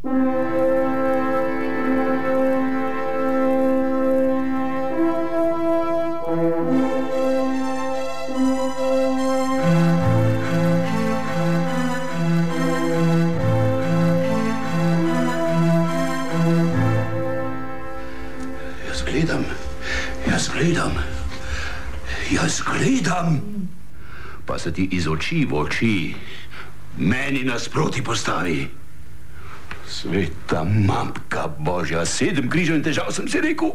Jaz gledam, pa se ti iz oči v oči meni nasproti postavi. Sveta mamka Božja, 7 križev in težav sem si rekel.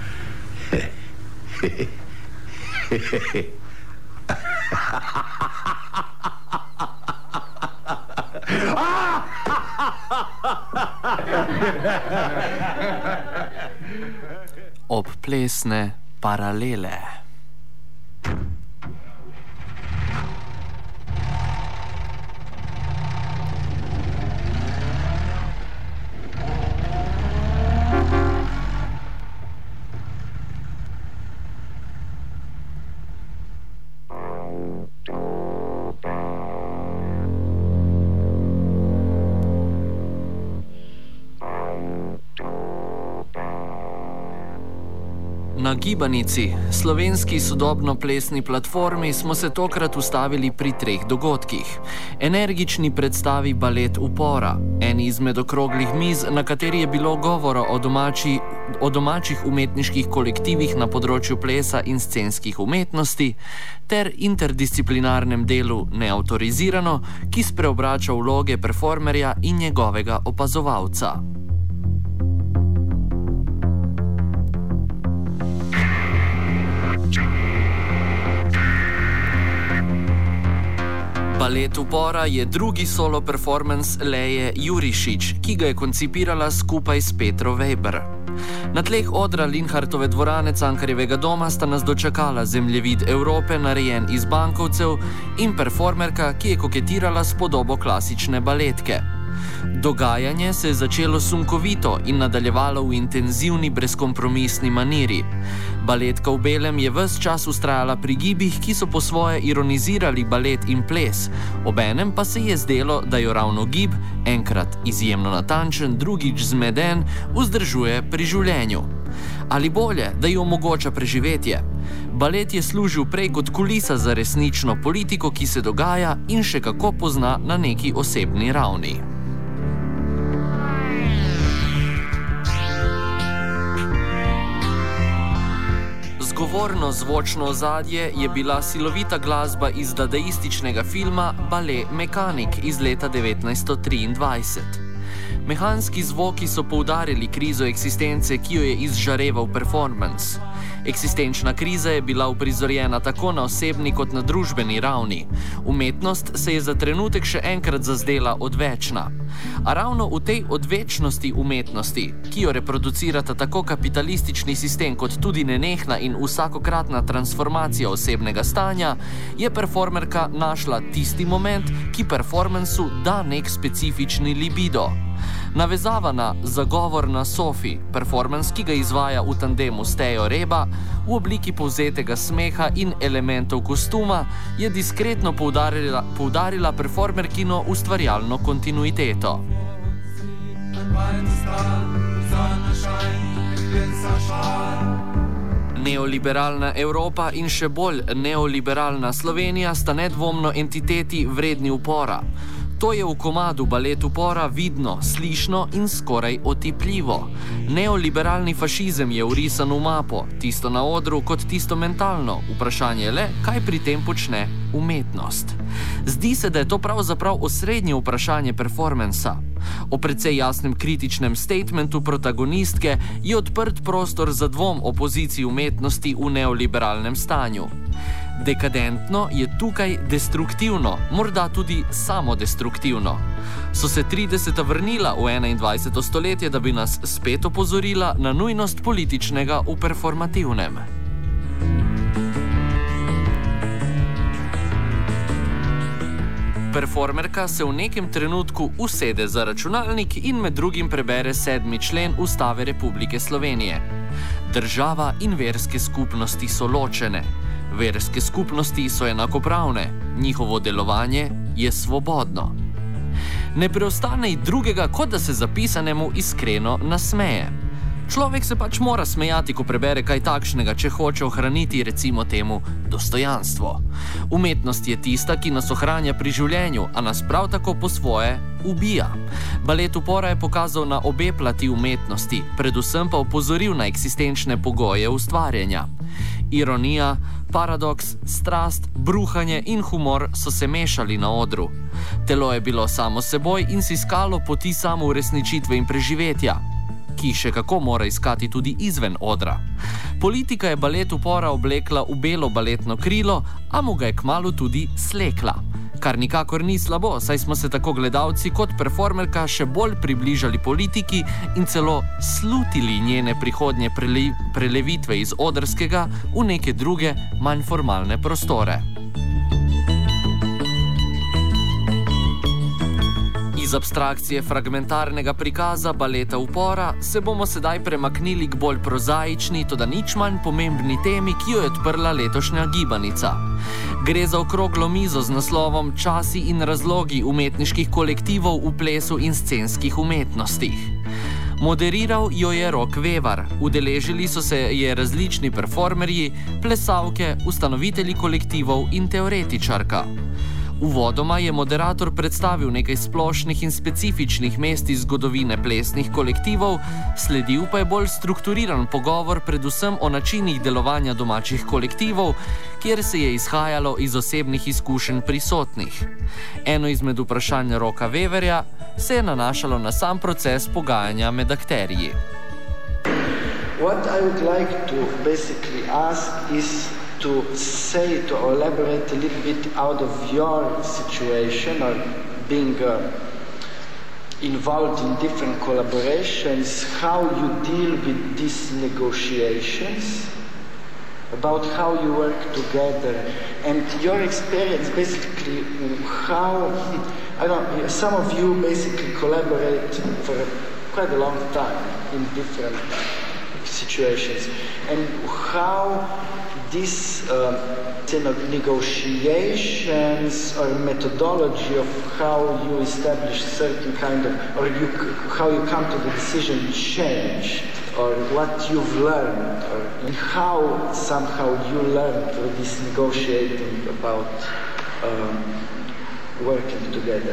Obplesne paralele. Na Gibanici, slovenski sodobno-plesni platformi, smo se tokrat ustavili pri 3 dogodkih. Energični predstavi Balet Upora, eni izmed okroglih miz, na kateri je bilo govora o domačih umetniških kolektivih na področju plesa in scenskih umetnosti, ter interdisciplinarnem delu Neautorizirano, ki spreobrača vloge performerja in njegovega opazovalca. Balet Upora je drugi solo performance Leje Jurišič, ki ga je koncipirala skupaj s Petro Weber. Na tleh odra Linhartove dvorane Cankarjevega doma sta nas dočakala zemljevid Evrope, narejen iz bankovcev, in performerka, ki je koketirala s podobo klasične baletke. Dogajanje se je začelo sunkovito in nadaljevalo v intenzivni, brezkompromisni maniri. Baletka v belem je ves čas vztrajala pri gibih, ki so po svoje ironizirali balet in ples, obenem pa se je zdelo, da jo ravno gib, enkrat izjemno natančen, drugič zmeden, vzdržuje pri življenju. Ali bolje, da ji omogoča preživetje. Balet je služil prej kot kulisa za resnično politiko, ki se dogaja in še kako pozna na neki osebni ravni. Zgovorno zvočno ozadje je bila silovita glasba iz dadaističnega filma Balet Mekanik iz leta 1923. Mehanski zvoki so poudarili krizo eksistence, ki jo je izžareval performance. Eksistenčna kriza je bila uprizorjena tako na osebni kot na družbeni ravni. Umetnost se je za trenutek še enkrat zazdela odvečna. A ravno v tej odvečnosti umetnosti, ki jo reproducirata tako kapitalistični sistem kot tudi nenehna in vsakokratna transformacija osebnega stanja, je performerka našla tisti moment, ki performancu da nek specifični libido. Navezava na Zagovor na Sofi, performance, ki ga izvaja v tandemu s Tejo Reba, v obliki povzetega smeha in elementov kostuma, je diskretno poudarila performerkino ustvarjalno kontinuiteto. Neoliberalna Evropa in še bolj neoliberalna Slovenija sta nedvomno entiteti vredni upora. To je v komadu Balet Upora vidno, slišno in skoraj otipljivo. Neoliberalni fašizem je vrisan v mapo, tisto na odru kot tisto mentalno. Vprašanje je le, kaj pri tem počne umetnost. Zdi se, da je to pravzaprav osrednje vprašanje performansa. O precej jasnem kritičnem statementu protagonistke je odprt prostor za dvom o poziciji umetnosti v neoliberalnem stanju. Dekadentno je tukaj destruktivno, morda tudi samodestruktivno. So se 30. vrnila v 21. stoletje, da bi nas spet opozorila na nujnost političnega v performativnem. Performerka se v nekem trenutku usede za računalnik in med drugim prebere 7. člen Ustave Republike Slovenije. Država in verske skupnosti so ločene. Verske skupnosti so enakopravne, njihovo delovanje je svobodno. Ne preostane ji drugega, kot da se zapisanemu iskreno nasmeje. Človek se pač mora smejati, ko prebere kaj takšnega, če hoče ohraniti, recimo temu, dostojanstvo. Umetnost je tista, ki nas ohranja pri življenju, a nas prav tako po svoje ubija. Balet Upora je pokazal na obe plati umetnosti, predvsem pa opozoril na eksistenčne pogoje ustvarjanja. Ironija, paradoks, strast, bruhanje in humor so se mešali na odru. Telo je bilo samo seboj in si iskalo poti samouresničitve in preživetja, ki še kako mora iskati tudi izven odra. Politika je balet Upora oblekla v belo baletno krilo, a mu ga je kmalu tudi slekla. Kar nikakor ni slabo, saj smo se tako gledalci kot performerka še bolj približali politiki in celo slutili njene prihodnje prelevitve iz odrskega v neke druge, manj formalne prostore. Iz abstrakcije fragmentarnega prikaza baleta Upora se bomo sedaj premaknili k bolj prozaični, toda nič manj pomembni temi, ki jo je odprla letošnja gibanica. Gre za okroglo mizo z naslovom Časi in razlogi umetniških kolektivov v plesu in scenskih umetnostih. Moderiral jo je Rok Vevar, udeležili so se je različni performerji, plesalke, ustanovitelji kolektivov in teoretičarka. Uvodoma je moderator predstavil nekaj splošnih in specifičnih mest iz zgodovine plesnih kolektivov, sledil pa je bolj strukturiran pogovor predvsem o načinih delovanja domačih kolektivov, kjer se je izhajalo iz osebnih izkušenj prisotnih. Eno izmed vprašanj Roka Veverja se je nanašalo na sam proces pogajanja med akterji. What I would like to basically ask is to say, to elaborate a little bit out of your situation or being involved in different collaborations, how you deal with these negotiations, about how you work together, and your experience basically how, I don't know, some of you basically collaborate for quite a long time in different situations, and how this negotiations or methodology of how you establish certain kind of, or how you come to the decision changed, or what you've learned, or how somehow you learned through this negotiating about working together.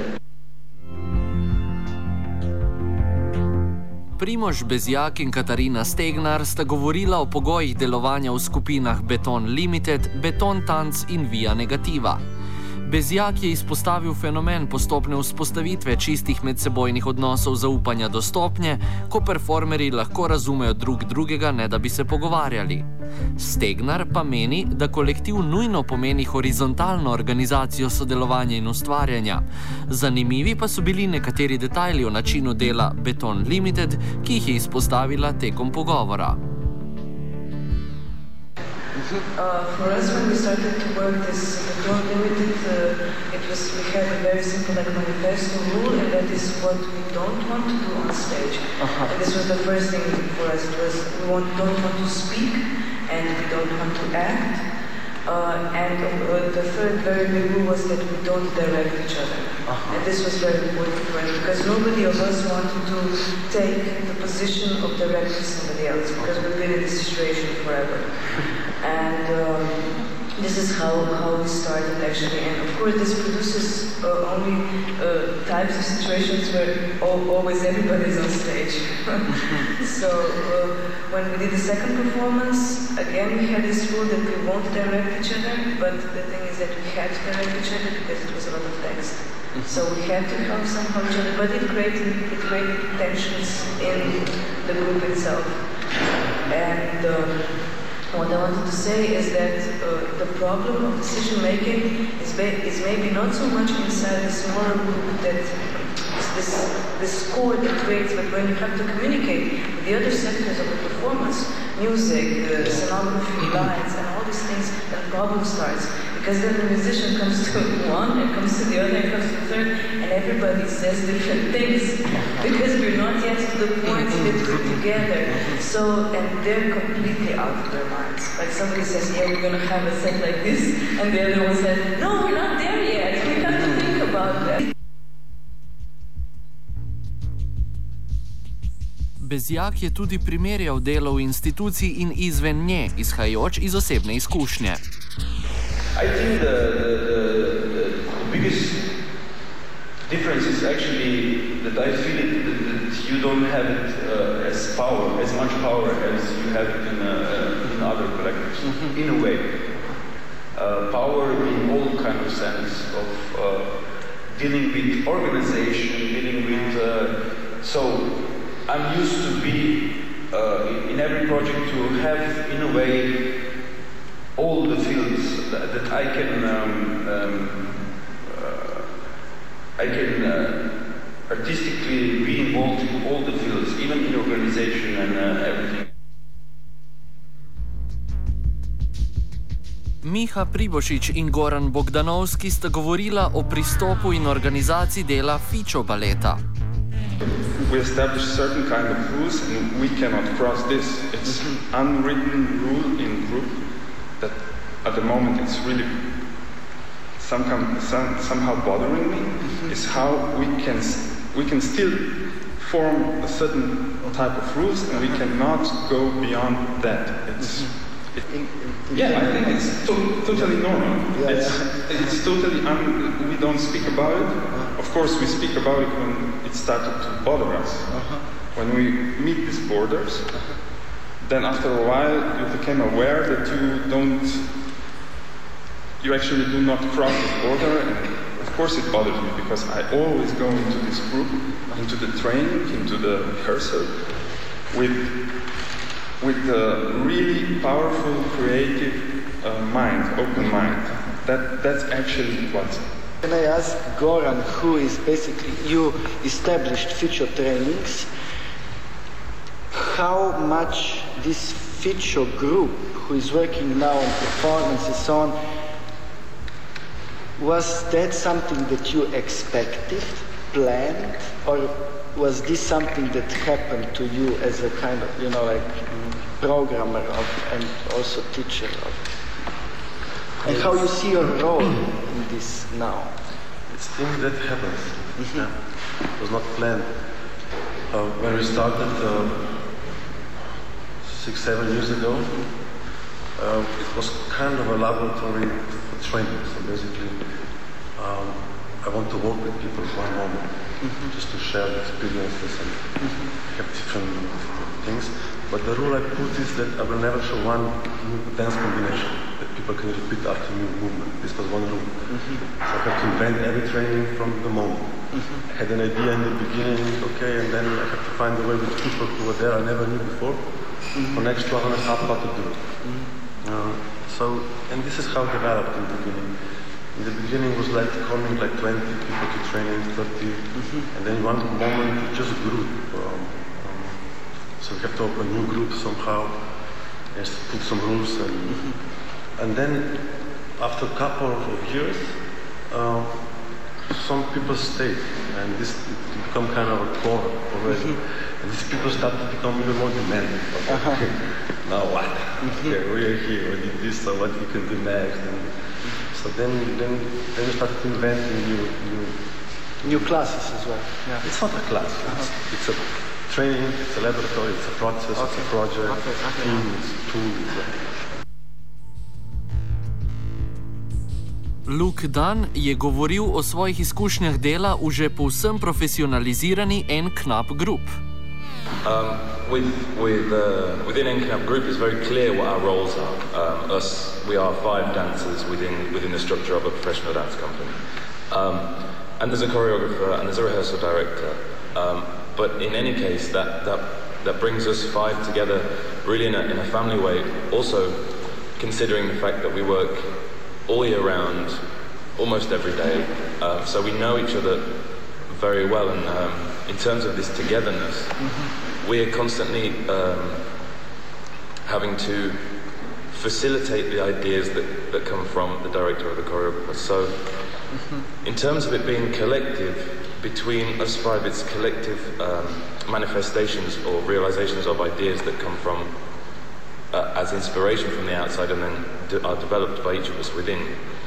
Primož Bezjak in Katarina Stegnar sta govorila o pogojih delovanja v skupinah Beton Limited, Beton Tanc in Via Negativa. Bezjak je izpostavil fenomen postopne vzpostavitve čistih medsebojnih odnosov zaupanja do stopnje, ko performerji lahko razumejo drug drugega, ne da bi se pogovarjali. Stegnar pa meni, da kolektiv nujno pomeni horizontalno organizacijo sodelovanja in ustvarjanja. Zanimivi pa so bili nekateri detajli o načinu dela Beton Limited, ki jih je izpostavila tekom pogovora. For us, when we started to work this Beton Limited, we had a very simple manifesto rule, and that is what we don't want to do on stage. And this was the first thing for us. It was don't want to speak, and we don't want to act. And the third very big rule was that we don't direct each other. And this was very important for us, because nobody of us wanted to take the position of directing somebody else, because we've been in this situation forever. And this is how we started actually, and of course this produces only types of situations where always everybody is on stage. So when we did the second performance, again we had this rule that we won't direct each other, but the thing is that we had to direct each other because it was a lot of text. So we had to help somehow each other, but it created tensions in the group itself. And what I wanted to say is that the problem of decision making is maybe not so much inside the smaller group, that this core that creates, but when you have to communicate with the other sectors of the performance, music, scenography, lights, and all these things, then the problem starts. Because then the musician comes to one, and comes to the other, and comes to the third, and everybody says different things, because we're not yet to the point that we're together. So, and they're completely out of their minds. Like somebody says, yeah, we're going to have a set like this, and the other one says, no, we're not there yet, we have to think about that. Bezjak je tudi primerjal delo v instituciji in izven nje, izhajajoč iz osebne izkušnje. I think the biggest difference is actually that I feel that you don't have it as much power as you have it in other collectives, in a way. Power in all kind of sense of dealing with organization, dealing with... so I'm used to be in every project to have, in a way, all the fields that I can artistically be involved in all the fields, even in organization and everything. Miha Pribošič in Goran Bogdanovski sta govorila o pristopu in organizaciji dela Fičo baleta. We establish certain kind of rules and we cannot cross this. It's unwritten rule in group that at the moment it's really somehow bothering me, is how we can still form a certain type of rules and we cannot go beyond that. It's I think it's totally normal. It's totally we don't speak about it. Of course we speak about it when it started to bother us. When we meet these borders, then after a while you became aware that you actually do not cross the border, and of course it bothers me because I always go into this group, into the training, into the rehearsal with a really powerful, creative mind, open mind. That's actually what. Can I ask Goran, who is basically, you established Fičo trainings, how much this Fičo group, who is working now on performance and so on, was that something that you expected, planned, or was this something that happened to you as a kind of, programmer and also teacher of? And how you see your role in this now? It's things that happens. Yeah. It was not planned. When we started 6-7 years ago, it was kind of a laboratory for training. So basically, I want to work with people one moment, just to share the experiences and have different things. But the rule I put is that I will never show one dance combination that people can repeat after new movement. This was one rule. So I had to invent every training from the moment. I had an idea in the beginning, and then I had to find a way with people who were there I never knew before, for next 1 and a half how to do it. And this is how it developed in the beginning. In the beginning it was like coming 20 people to training, 30, and then one moment it just grew. So we have to open new groups somehow, and put some rules, and then after a couple of years, some people stayed, and this become kind of a core already. And these people started to become even more demanding. Now what? Okay, we are here. We did this, so what we can do next? And so then we started inventing new classes as well. Yeah. It's not a class. It's a training, it's a laboratory, it's a process, it's a project, teams, tools. Luke Dunn je govoril o svojih izkušnjah dela v že povsem profesionalizirani En-Knap Group. Within En-Knap Group it's very clear what our roles are. We are 5 dancers within the structure of a professional dance company. And there's a choreographer and there's a rehearsal director. But in any case, that brings us 5 together really in a family way, also considering the fact that we work all year round, almost every day, so we know each other very well, and in terms of this togetherness, we are constantly having to facilitate the ideas that come from the director or the choreographer. So in terms of it being collective, between us 5, it's collective manifestations or realizations of ideas that come from as inspiration from the outside and then are developed by each of us within.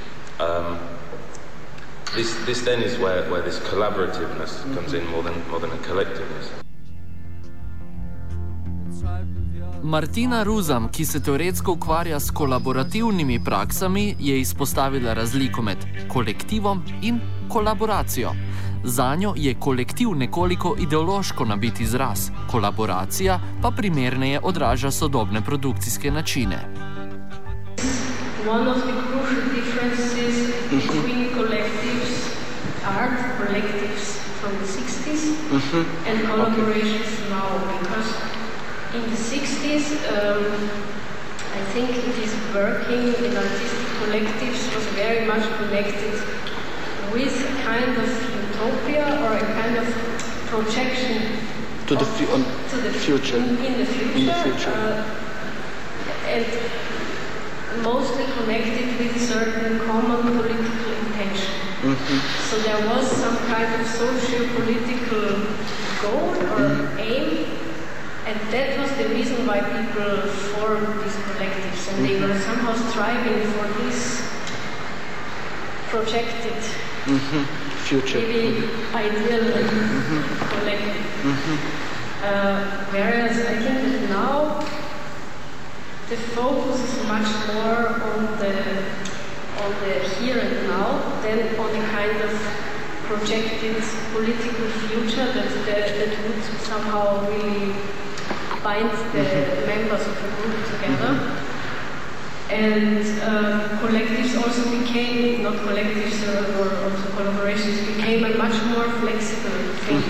This then is where this collaborativeness comes in more than a collectiveness. Martina Ruzam, ki se teoretsko ukvarja s kolaborativnimi praksami, je izpostavila razliko med kolektivom in kolaboracijo. Zanjo je kolektiv nekoliko ideološko nabit izraz, kolaboracija pa primerneje odraža sodobne produkcijske načine. One of the crucial differences between art collectives from the 60s and collaborations now, because in the 60s I think this working in artistic collectives was very much connected with a kind of utopia or a kind of projection to the future. In the future. And mostly connected with certain common political intention. So there was some kind of socio-political goal or aim, and that was the reason why people formed these collectives, and they were somehow striving for this projected future, really ideal collective. Whereas I think that now the focus is much more on the here and now than on a kind of projected political future that would somehow really bind the members of the group together. And collectives also became, not collectives or also collaborations, became a much more flexible thing.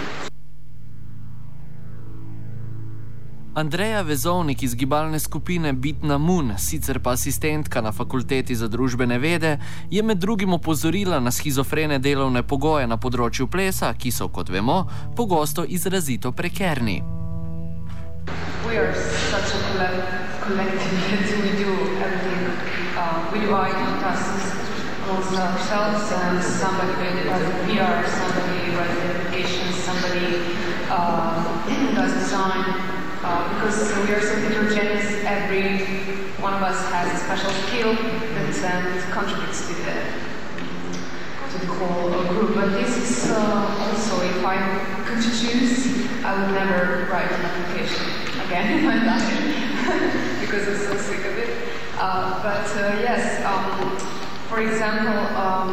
Andreja Vezovnik iz gibalne skupine Bitna Moon, sicer pa asistentka na Fakulteti za družbene vede, je med drugim opozorila na shizofrene delovne pogoje na področju plesa, ki so, kot vemo, pogosto izrazito prekerni. We are such a collective that we do everything. We do our tasks amongst ourselves, and somebody does PR, somebody writes the applications, somebody does design. Because we are so heterogeneous, every one of us has a special skill that contributes to the whole group. But this is also, if I could choose, I would never write an application again in my life because I'm so sick of it. But yes, for example,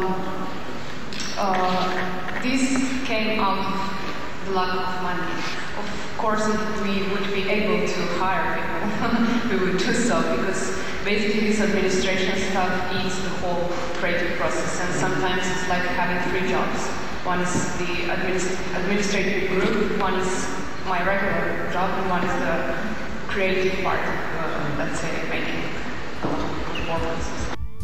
this came out of the lack of money. Of course, if we would be able to hire people, we would do so, because basically this administration stuff eats the whole creative process, and sometimes it's like having 3 jobs. One is the administrative group, one is my regular job, and one is the creative part of, let's say, making performances.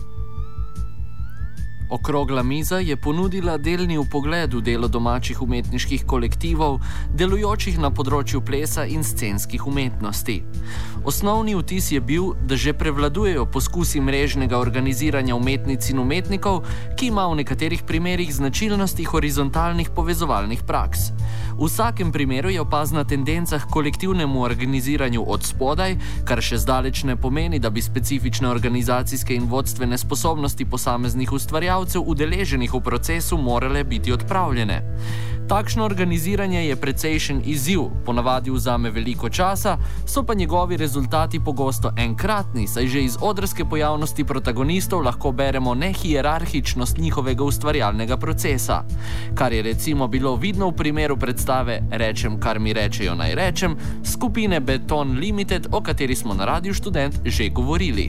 Okrogla miza je ponudila delni vpogled v delo domačih umetniških kolektivov, delujočih na področju plesa in scenskih umetnosti. Osnovni vtis je bil, da že prevladujejo poskusi mrežnega organiziranja umetnic in umetnikov, ki ima v nekaterih primerih značilnosti horizontalnih povezovalnih praks. V vsakem primeru je opazna tendenca k kolektivnemu organiziranju od spodaj, kar še zdaleč ne pomeni, da bi specifične organizacijske in vodstvene sposobnosti posameznih ustvarjalcev udeleženih v procesu morale biti odpravljene. Takšno organiziranje je precejšen izziv, ponavadi vzame veliko časa, so pa njegovi rezultati pogosto enkratni, saj že iz odrske pojavnosti protagonistov lahko beremo nehierarhičnost njihovega ustvarjalnega procesa. Kar je recimo bilo vidno v primeru predstave Rečem, kar mi rečejo naj rečem, skupine Beton Limited, o kateri smo na Radiu Študent že govorili.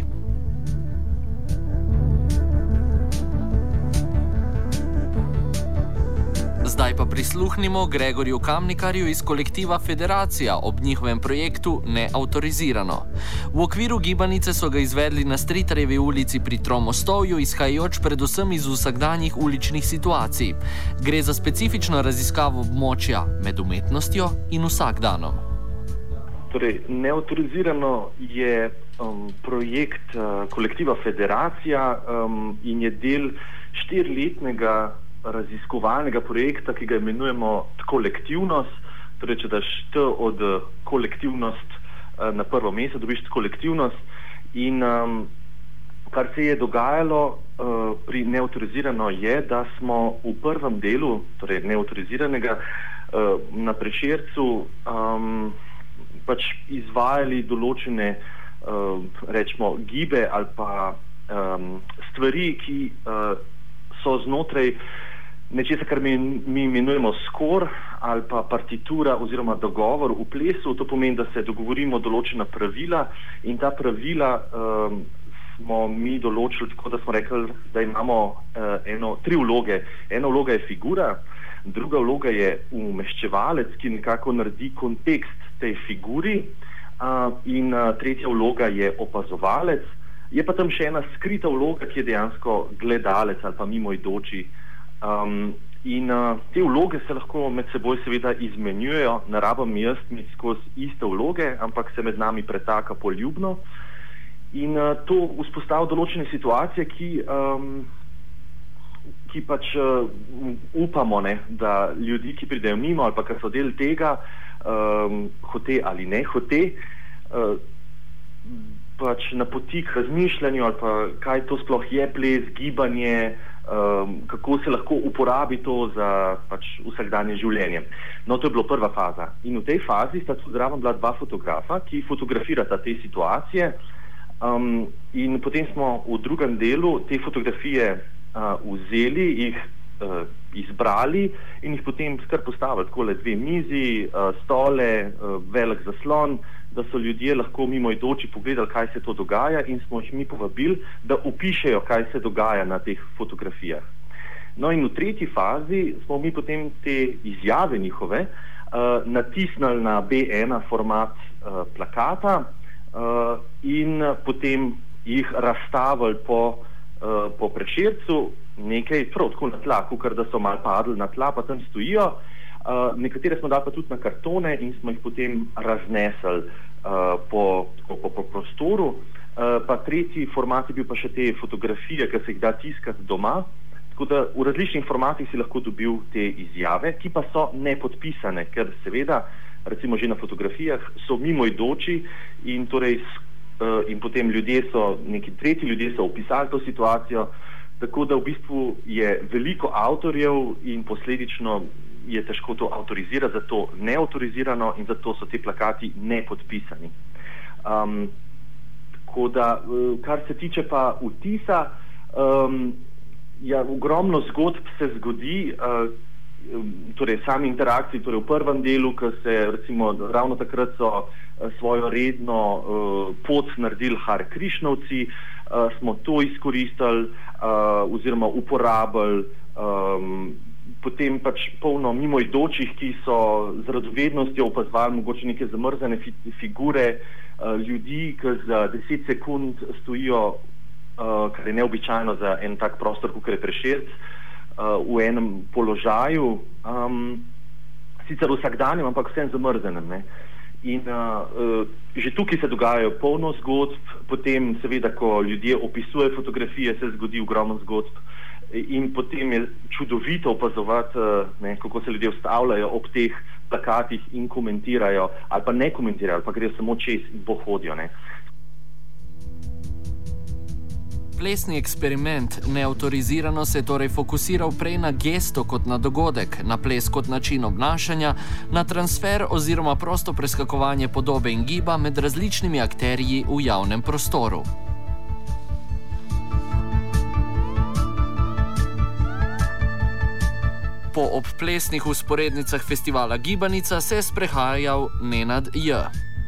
Zdaj pa prisluhnimo Gregorju Kamnikarju iz kolektiva Federacija ob njihovem projektu Neautorizirano. V okviru gibanice so ga izvedli na Stritarjevi ulici pri Tromostovju, izhajajoč predvsem iz vsakdanjih uličnih situacij. Gre za specifično raziskavo območja med umetnostjo in vsakdanom. Torej, Neautorizirano je projekt kolektiva Federacija in je del 4-letnega raziskovalnega projekta, ki ga imenujemo kolektivnost. Torej, če daš T od kolektivnost na prvo mesto, dobiš kolektivnost. In kar se je dogajalo pri Neautorizirano je, da smo v prvem delu, torej Neautoriziranega, na Prešercu pač izvajali določene, rečemo, gibe ali pa stvari, ki so znotraj nečesa, kar mi imenujemo skor ali pa partitura oziroma dogovor v plesu. To pomeni, da se dogovorimo določena pravila in ta pravila smo mi določili tako, da smo rekli, da imamo tri vloge. Ena vloga je figura, druga vloga je umeščevalec, ki nekako naredi kontekst tej figuri, in tretja vloga je opazovalec. Je pa tam še ena skrita vloga, ki je dejansko gledalec ali pa mimoidoči. In te vloge se lahko med seboj seveda izmenjujejo, ne rabim jaz imeti skozi iste vloge, ampak se med nami pretaka poljubno. In to vzpostavlja določene situacije, ki pač upamo, da ljudi, ki pridejo mimo ali pa kar so del tega, hote ali ne hote, pač napoti k razmišljanju ali pa kaj to sploh je ples, gibanje, kako se lahko uporabi to za pač vsakdanje življenje. No, to je bilo prva faza. In v tej fazi sta tudi zraven bila dva fotografa, ki fotografirata te situacije, in potem smo v drugem delu te fotografije vzeli, jih izbrali in jih potem kar postavili takole dve mizi, stole, velik zaslon, da so ljudje lahko mimoidoči pogledali, kaj se to dogaja, in smo jih mi povabili, da opišejo, kaj se dogaja na teh fotografijah. No, in v tretji fazi smo mi potem te izjave njihove natisnili na B1 format plakata in potem jih razstavili po Prešercu, nekaj prav tako na tla, kakor da so malo padli na tla, pa tam stojijo. Nekatere smo dali pa tudi na kartone in smo jih potem raznesli po prostoru. Pa tretji format je bil pa še te fotografije, ki se jih da tiskati doma. Tako da v različnih formatih si lahko dobil te izjave, ki pa so nepodpisane, ker seveda, recimo že na fotografijah, so mimoidoči in torej in potem neki tretji ljudje so opisali to situacijo, tako da v bistvu je veliko avtorjev in posledično je težko to avtorizirati, zato neautorizirano in zato so te plakati nepodpisani. Tako da, kar se tiče pa vtisa, ogromno zgodb se zgodi, torej sami interakciji, torej v prvem delu, ko se recimo ravno takrat so svojo redno pot naredili Hare Krišnovci, smo to izkoristili oziroma uporabili, potem pač polno mimoidočih, ki so z radovednostjo opazovali mogoče neke zamrzane figure ljudi, ki za 10 sekund stojijo, kar je neobičajno za en tak prostor, kot je Prešerc, v enem položaju, sicer vsakdanjem, ampak vsem zamrzanem. In že tukaj se dogajajo polno zgodb, potem seveda, ko ljudje opisujejo fotografije, se zgodi ogromno zgodb in potem je čudovito opazovati, kako se ljudje ustavljajo ob teh plakatih in komentirajo, ali pa ne komentirajo, ali pa grejo samo čez in pohodijo. Plesni eksperiment neautorizirano se je torej fokusiral prej na gesto kot na dogodek, na ples kot način obnašanja, na transfer oziroma prosto preskakovanje podobe in giba med različnimi akterji v javnem prostoru. Po obplesnih vzporednicah festivala Gibanica se je sprehajal Nenad J.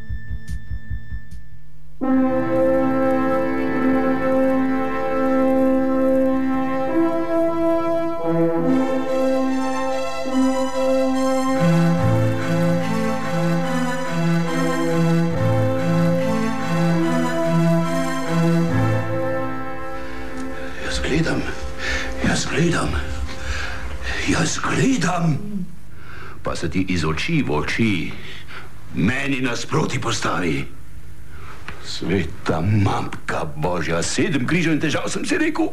Jaz gledam, pa se ti iz oči v oči meni nasproti postavi. Sveta matka Božja, 7 križev in težav sem si rekel.